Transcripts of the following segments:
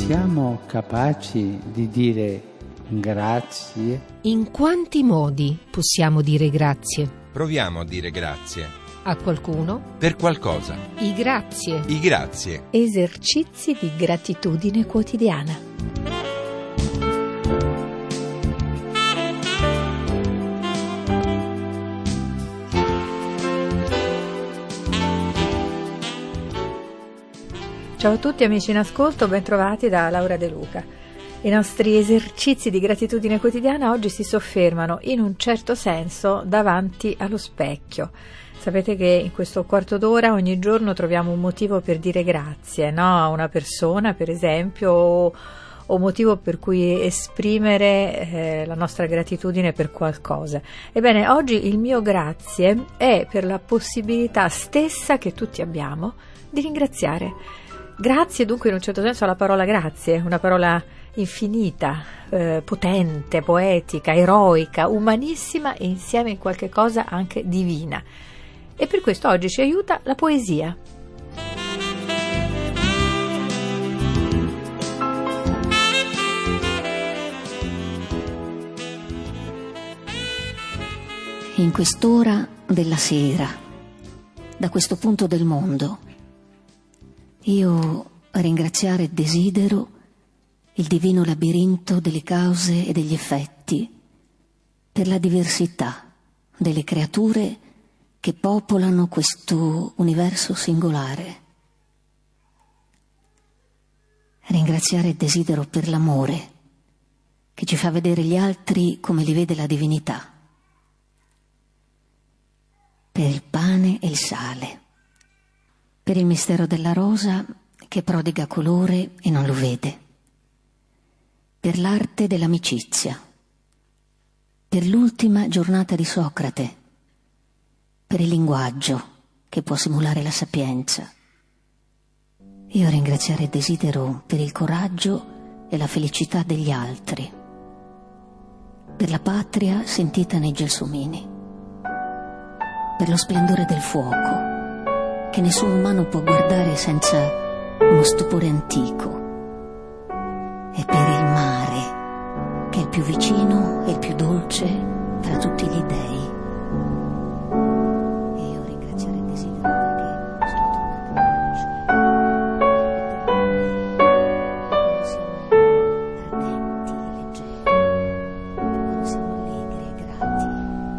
Siamo capaci di dire grazie? In quanti modi possiamo dire grazie? Proviamo a dire grazie. A qualcuno? Per qualcosa. I grazie. I grazie. Esercizi di gratitudine quotidiana. Ciao a tutti amici in ascolto, bentrovati da Laura De Luca. I nostri esercizi di gratitudine quotidiana oggi si soffermano in un certo senso davanti allo specchio. Sapete che in questo quarto d'ora ogni giorno troviamo un motivo per dire grazie, no? A una persona per esempio o motivo per cui esprimere la nostra gratitudine per qualcosa. Ebbene, oggi il mio grazie è per la possibilità stessa che tutti abbiamo di ringraziare. Grazie dunque in un certo senso alla parola grazie, una parola infinita, potente, poetica, eroica, umanissima e insieme in qualche cosa anche divina. E per questo oggi ci aiuta la poesia. In quest'ora della sera, da questo punto del mondo, io ringraziare desidero il divino labirinto delle cause e degli effetti per la diversità delle creature che popolano questo universo singolare. Ringraziare desidero per l'amore che ci fa vedere gli altri come li vede la divinità, per il pane e il sale, per il mistero della rosa che prodiga colore e non lo vede, per l'arte dell'amicizia, per l'ultima giornata di Socrate, per il linguaggio che può simulare la sapienza. Io ringraziare desidero per il coraggio e la felicità degli altri, per la patria sentita nei gelsomini, per lo splendore del fuoco che nessun umano può guardare senza uno stupore antico, e per il mare che è il più vicino e il più dolce tra tutti gli dei. E io ringraziare desidero perché sono tornata quando siamo ardenti, leggeri, e quando siamo allegri e grati.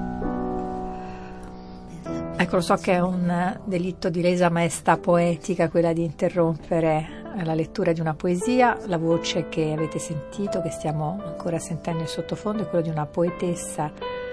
Ecco, so che è un delitto di lesa maestà poetica quella di interrompere la lettura di una poesia. La voce che avete sentito, che stiamo ancora sentendo in sottofondo, è quella di una poetessa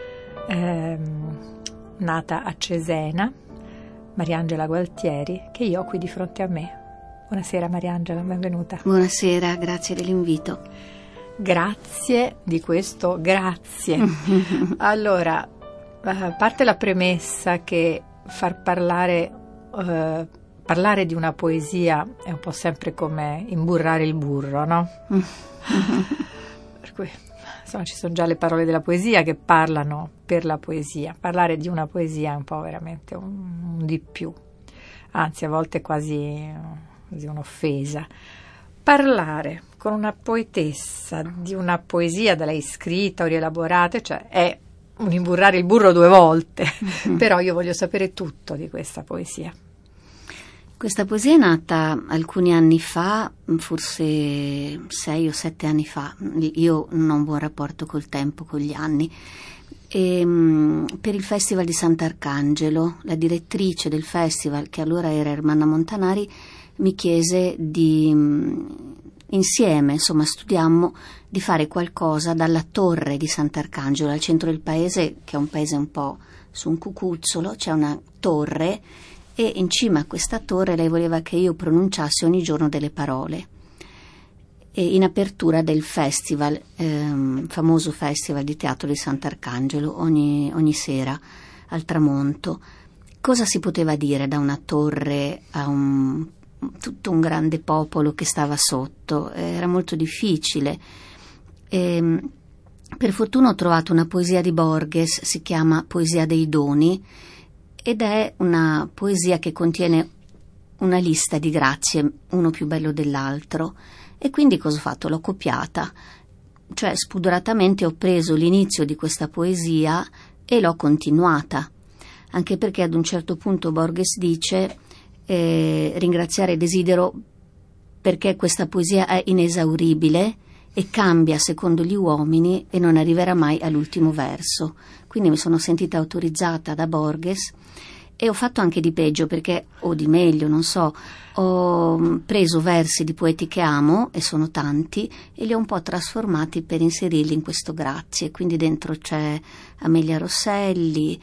nata a Cesena, Mariangela Gualtieri, che io ho qui di fronte a me. Buonasera Mariangela, benvenuta. Buonasera, grazie dell'invito. Grazie di questo, grazie. Allora, a parte la premessa che far parlare di una poesia è un po' sempre come imburrare il burro, no? Per cui insomma ci sono già le parole della poesia che parlano per la poesia. Parlare di una poesia è un po' veramente un di più, anzi a volte quasi un'offesa. Parlare con una poetessa di una poesia da lei scritta o rielaborata, cioè è un imburrare il burro 2 volte, però io voglio sapere tutto di questa poesia. Questa poesia è nata alcuni anni fa, forse 6 o 7 anni fa. Io non ho un buon rapporto col tempo, con gli anni. Per il Festival di Sant'Arcangelo, la direttrice del festival, che allora era Ermanna Montanari, mi chiese di insieme, insomma, studiammo di fare qualcosa dalla torre di Sant'Arcangelo, al centro del paese, che è un paese un po' su un cucuzzolo, c'è una torre e in cima a questa torre lei voleva che io pronunciassi ogni giorno delle parole. E in apertura del festival, famoso festival di teatro di Sant'Arcangelo, ogni sera al tramonto, cosa si poteva dire da una torre a tutto un grande popolo che stava sotto? Era molto difficile. Per fortuna ho trovato una poesia di Borges, si chiama Poesia dei doni, ed è una poesia che contiene una lista di grazie, uno più bello dell'altro, E quindi cosa ho fatto? L'ho copiata, cioè spudoratamente ho preso l'inizio di questa poesia e l'ho continuata, anche perché ad un certo punto Borges dice ringraziare desidero perché questa poesia è inesauribile e cambia secondo gli uomini e non arriverà mai all'ultimo verso. Quindi mi sono sentita autorizzata da Borges e ho fatto anche di peggio, perché, o di meglio, non so, ho preso versi di poeti che amo, e sono tanti, e li ho un po' trasformati per inserirli in questo Grazie. Quindi dentro c'è Amelia Rosselli,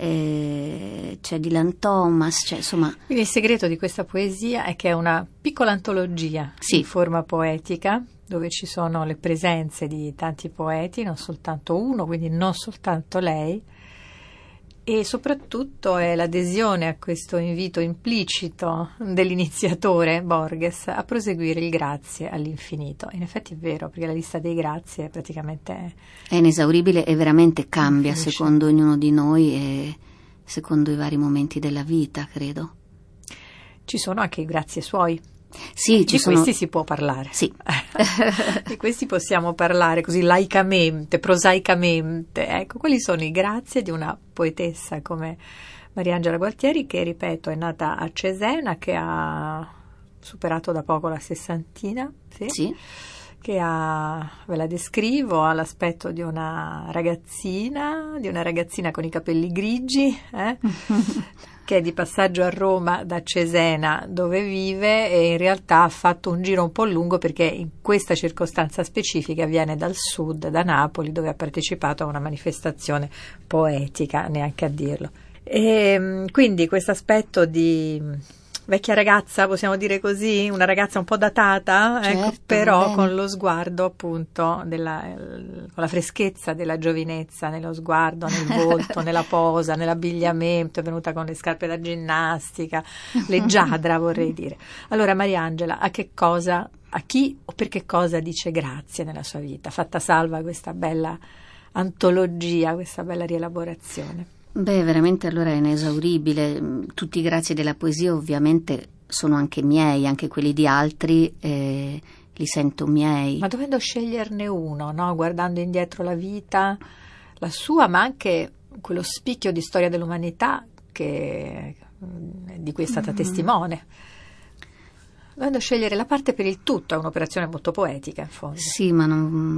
c'è Dylan Thomas, c'è, insomma. Quindi il segreto di questa poesia è che è una piccola antologia in forma poetica, dove ci sono le presenze di tanti poeti, non soltanto uno, quindi non soltanto lei, e soprattutto è l'adesione a questo invito implicito dell'iniziatore Borges a proseguire il grazie all'infinito. In effetti è vero, perché la lista dei grazie praticamente è inesauribile e veramente cambia secondo ognuno di noi e secondo i vari momenti della vita, credo. Ci sono anche i grazie suoi. Sì, di questi si può parlare. Sì. Di questi possiamo parlare così laicamente, prosaicamente. Ecco, quali sono i grazie di una poetessa come Mariangela Gualtieri, che, ripeto, è nata a Cesena, che ha superato da poco la sessantina, sì. Che ha, ve la descrivo, ha l'aspetto di una ragazzina con i capelli grigi, che è di passaggio a Roma da Cesena, dove vive, e in realtà ha fatto un giro un po' lungo, perché in questa circostanza specifica viene dal sud, da Napoli, dove ha partecipato a una manifestazione poetica, neanche a dirlo. E quindi questo aspetto di vecchia ragazza, possiamo dire così, una ragazza un po' datata, certo, però con lo sguardo appunto con la freschezza della giovinezza nello sguardo, nel volto, nella posa, nell'abbigliamento, è venuta con le scarpe da ginnastica, leggiadra vorrei dire. Allora Mariangela, a chi o per che cosa dice grazie nella sua vita, fatta salva questa bella antologia, questa bella rielaborazione? Beh, veramente allora è inesauribile. Tutti i grazie della poesia ovviamente sono anche miei, anche quelli di altri li sento miei. Ma dovendo sceglierne uno, no? Guardando indietro la vita, la sua, ma anche quello spicchio di storia dell'umanità di cui è stata testimone. Dovendo scegliere la parte per il tutto, è un'operazione molto poetica in fondo. Sì, ma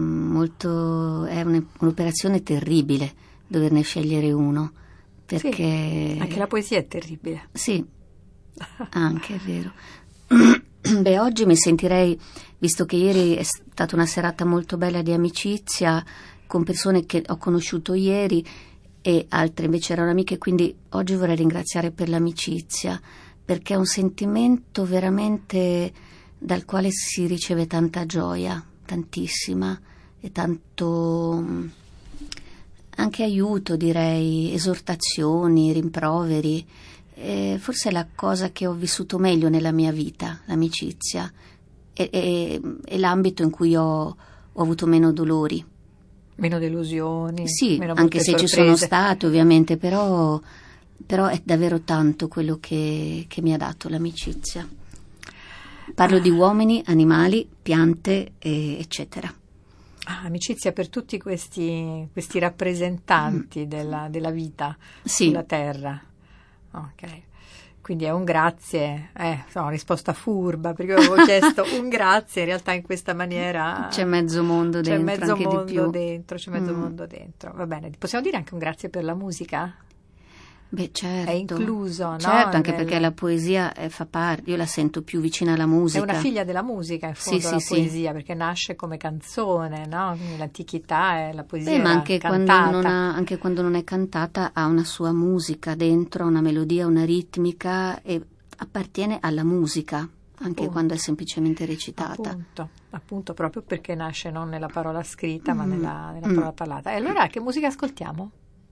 è un'operazione terribile doverne scegliere uno. Perché sì, anche la poesia è terribile. Sì, anche è vero. Beh, oggi mi sentirei, visto che ieri è stata una serata molto bella di amicizia con persone che ho conosciuto ieri e altre invece erano amiche, quindi oggi vorrei ringraziare per l'amicizia, perché è un sentimento veramente dal quale si riceve tanta gioia, tantissima, e tanto anche aiuto, direi, esortazioni, rimproveri. Forse è la cosa che ho vissuto meglio nella mia vita, l'amicizia, e l'ambito in cui ho avuto meno dolori. Meno delusioni. Sì, meno anche se sorprese. Ci sono state ovviamente, però è davvero tanto quello che mi ha dato l'amicizia. Parlo di uomini, animali, piante, eccetera. Amicizia per tutti questi rappresentanti della vita sì. Sulla terra. Ok. Quindi è un grazie, risposta furba, perché avevo chiesto un grazie, in realtà in questa maniera c'è mezzo mondo dentro, anche di più. C'è mezzo mondo dentro. Va bene, possiamo dire anche un grazie per la musica? Beh, certo. È incluso, no? Certo, anche perché la poesia fa parte, io la sento più vicina alla musica. È una figlia della musica, in fondo, la poesia, perché nasce come canzone, no? Nell'antichità la poesia ma anche cantata. Anche quando non è cantata ha una sua musica dentro, una melodia, una ritmica, e appartiene alla musica, anche quando è semplicemente recitata. Appunto, proprio perché nasce non nella parola scritta, ma nella parola parlata. E allora che musica ascoltiamo?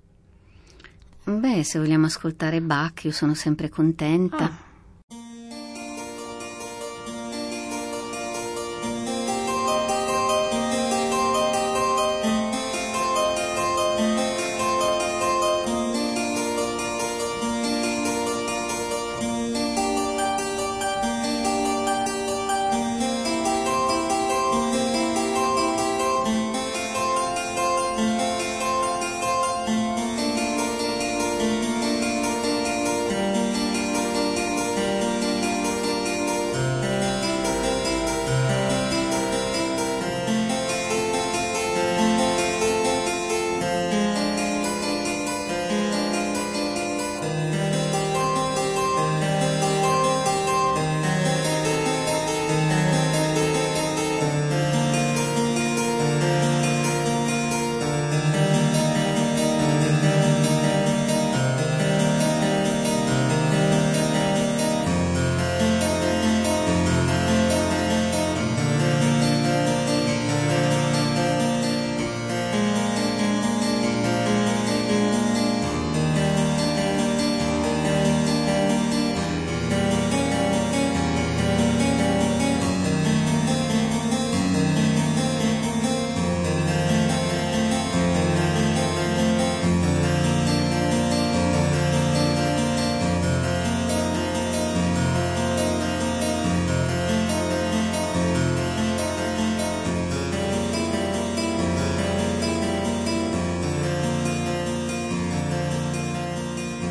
Beh, se vogliamo ascoltare Bach, io sono sempre contenta.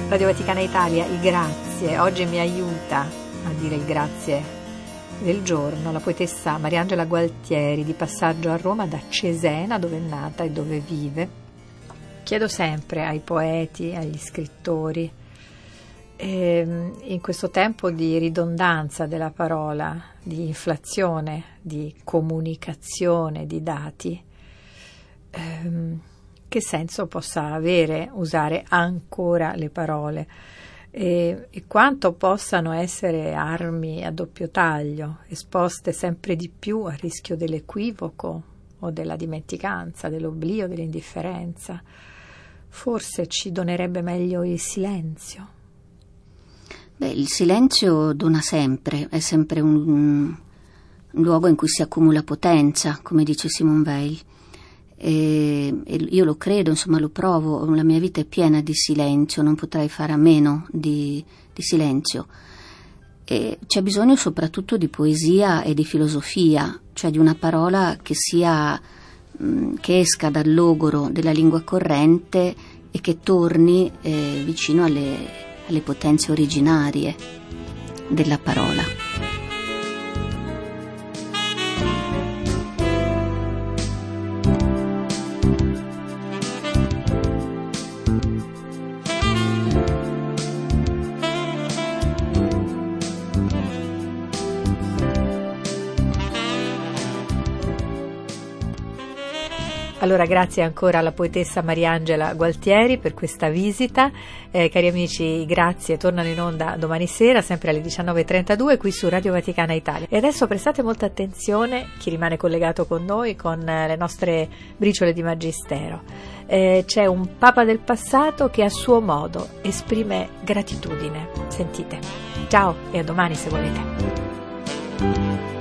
Radio Vaticana Italia, il grazie. Oggi mi aiuta a dire il grazie del giorno la poetessa Mariangela Gualtieri, di passaggio a Roma da Cesena, dove è nata e dove vive. Chiedo sempre ai poeti, agli scrittori, in questo tempo di ridondanza della parola, di inflazione, di comunicazione di dati, che senso possa avere usare ancora le parole e quanto possano essere armi a doppio taglio, esposte sempre di più al rischio dell'equivoco o della dimenticanza, dell'oblio, dell'indifferenza. Forse ci donerebbe meglio il silenzio. Il silenzio dona sempre, è sempre un luogo in cui si accumula potenza, come dice Simone Weil. E io lo credo, insomma lo provo, la mia vita è piena di silenzio, non potrei fare a meno di silenzio. E c'è bisogno soprattutto di poesia e di filosofia, cioè di una parola che che esca dal logoro della lingua corrente e che torni vicino alle potenze originarie della parola. Allora, grazie ancora alla poetessa Mariangela Gualtieri per questa visita. Cari amici, grazie, tornano in onda domani sera, sempre alle 19:32, qui su Radio Vaticana Italia. E adesso prestate molta attenzione, chi rimane collegato con noi, con le nostre briciole di magistero. C'è un Papa del passato che a suo modo esprime gratitudine. Sentite. Ciao e a domani se volete.